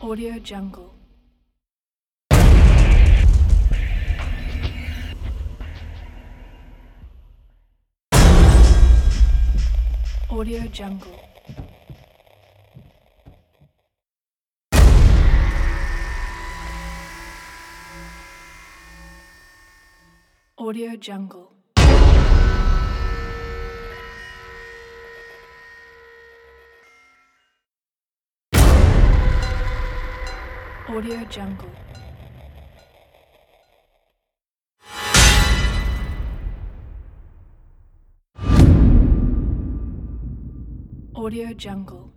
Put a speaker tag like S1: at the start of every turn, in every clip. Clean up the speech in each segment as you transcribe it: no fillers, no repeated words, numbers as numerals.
S1: Audio Jungle. Audio Jungle. Audio Jungle. Audio Jungle. Audio Jungle.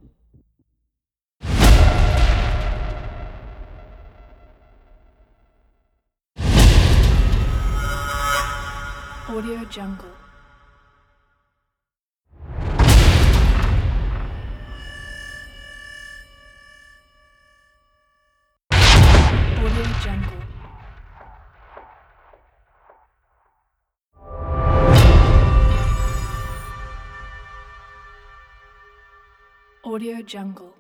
S1: Audio Jungle. Audio Jungle. Audio Jungle.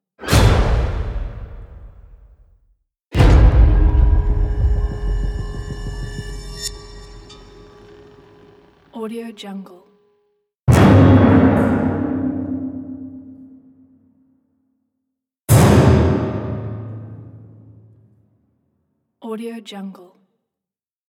S1: Audio Jungle. Audio Jungle.